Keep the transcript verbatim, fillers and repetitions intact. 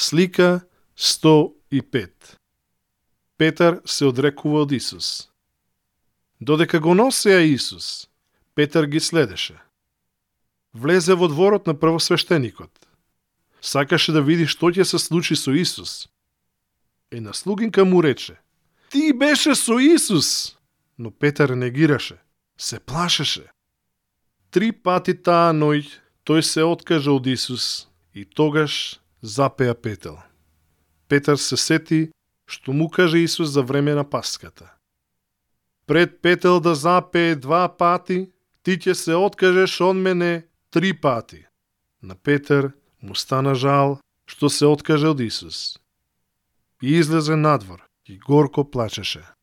Слика сто и пет. Петар се одрекува од Исус. Додека го носеа Исус, Петар ги следеше. Влезе во дворот на првосвештеникот. Сакаше да види што ќе се случи со Исус. Една слугинка му рече: "Ти беше со Исус!" Но Петар негираше, се плашеше. Три пати таа ноќ тој се откажа од Исус и тогаш запеа петел. Петар се сети што му каже Исус за време на паската. Пред петел да запее два пати, ти ќе се откажеш од мене три пати. На Петар му стана жал што се откаже од Исус. И излезе надвор и горко плачеше.